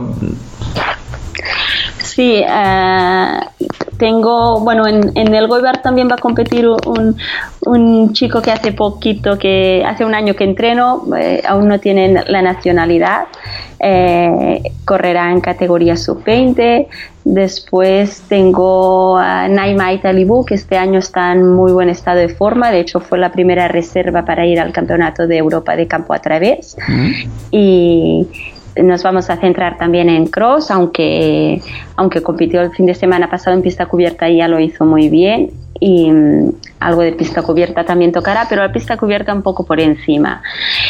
Sí, uh, tengo, bueno, en, en el Goibar también va a competir un, un chico que hace poquito, que hace un año que entreno, eh, aún no tiene la nacionalidad, eh, correrá en categoría sub veinte. Después tengo a Naima Italibu, que este año está en muy buen estado de forma, de hecho fue la primera reserva para ir al Campeonato de Europa de campo a través. Mm. Y nos vamos a centrar también en cross, aunque, aunque compitió el fin de semana pasado en pista cubierta y ya lo hizo muy bien. Y um, algo de pista cubierta también tocará, pero la pista cubierta un poco por encima.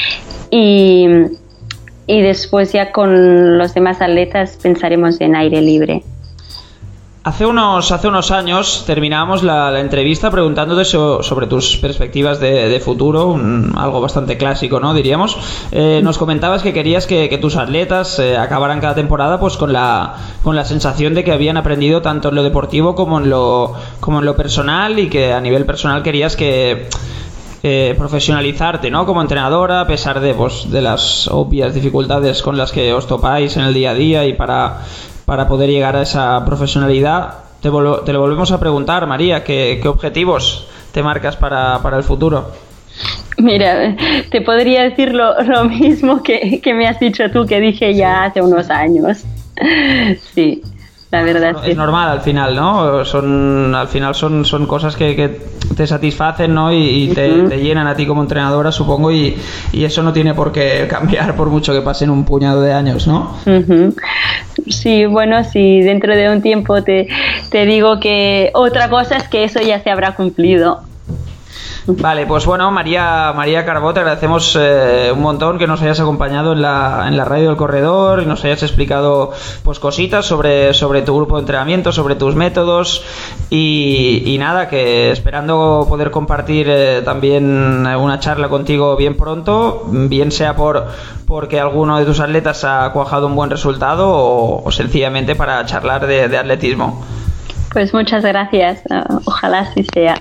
Y, y después ya con los demás atletas pensaremos en aire libre. Hace unos, hace unos años terminábamos la, la entrevista preguntándote so, sobre tus perspectivas de, de futuro, un, algo bastante clásico, ¿no? Diríamos. Eh, nos comentabas que querías que, que tus atletas eh, acabaran cada temporada pues con la, con la sensación de que habían aprendido tanto en lo deportivo como en lo, como en lo personal, y que a nivel personal querías que... Eh, profesionalizarte, ¿no? Como entrenadora, a pesar de, pues, de las obvias dificultades con las que os topáis en el día a día, y para, para poder llegar a esa profesionalidad. Te, vol- te lo volvemos a preguntar, María, ¿qué, qué objetivos te marcas para, para el futuro? Mira, te podría decir lo, lo mismo que, que me has dicho tú, que dije ya hace unos años. Sí. La verdad, es sí. normal al final, ¿no? Son al final son, son cosas que, que te satisfacen, ¿no? Y, y te, uh-huh. te llenan a ti como entrenadora, supongo, y, y eso no tiene por qué cambiar por mucho que pasen un puñado de años, ¿no? Uh-huh. Sí, bueno, si dentro de un tiempo te, te digo que otra cosa es que eso ya se habrá cumplido. Vale, pues bueno, María María Carbó, te agradecemos eh, un montón que nos hayas acompañado en la, en la radio del corredor y nos hayas explicado pues cositas sobre, sobre tu grupo de entrenamiento, sobre tus métodos y, y nada, que esperando poder compartir eh, también una charla contigo bien pronto, bien sea por porque alguno de tus atletas ha cuajado un buen resultado o, o sencillamente para charlar de, de atletismo. Pues muchas gracias, ojalá así sea.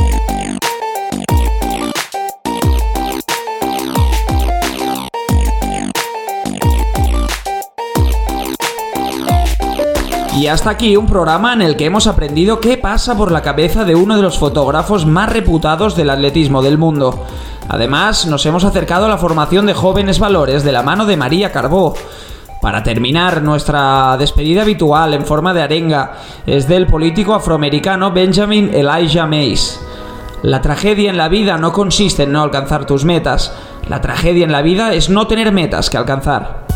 Y hasta aquí un programa en el que hemos aprendido qué pasa por la cabeza de uno de los fotógrafos más reputados del atletismo del mundo. Además, nos hemos acercado a la formación de jóvenes valores de la mano de María Carbó. Para terminar, nuestra despedida habitual en forma de arenga es del político afroamericano Benjamin Elijah Mays. La tragedia en la vida no consiste en no alcanzar tus metas. La tragedia en la vida es no tener metas que alcanzar.